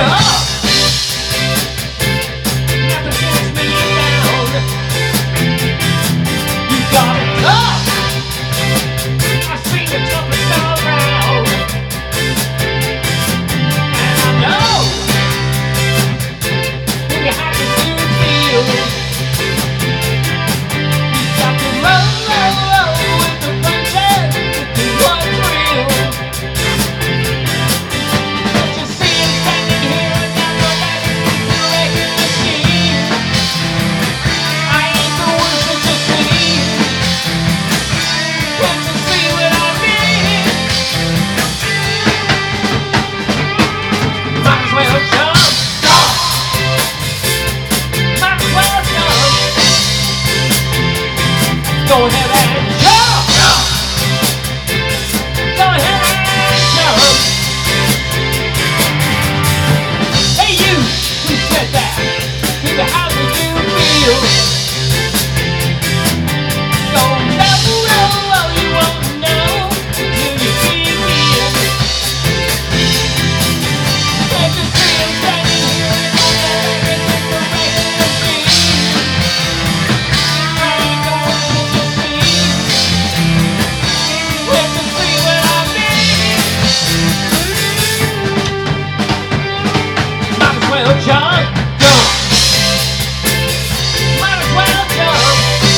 Go ahead and jump! Go ahead and jump! Hey you, who said that? Baby, how do you feel? Go no, you won't know till you begin. Can't you see I'm standing here in my bed and it's the rain machine? I ain't going to jump, jump. Might as well jump.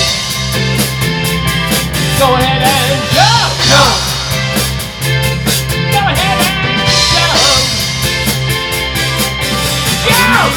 Go ahead and jump, jump. Go ahead and jump. Jump!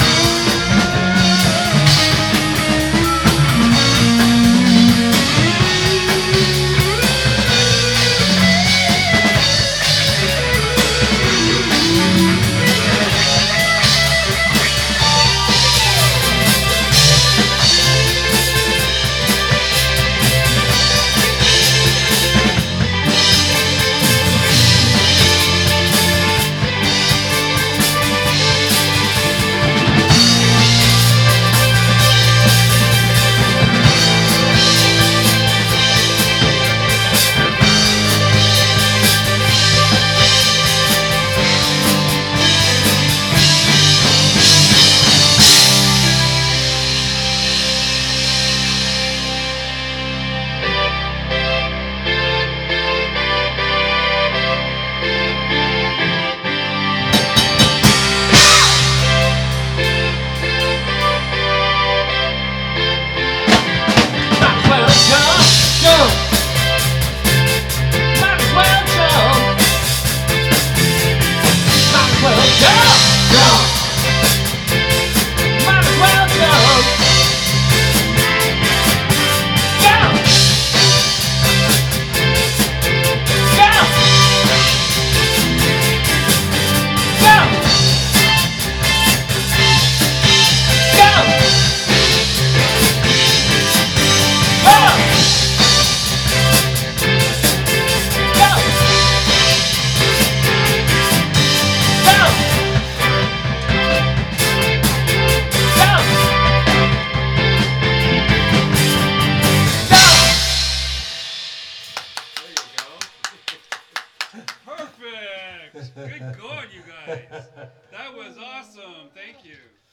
Perfect! Good going, you guys. That was awesome. Thank you.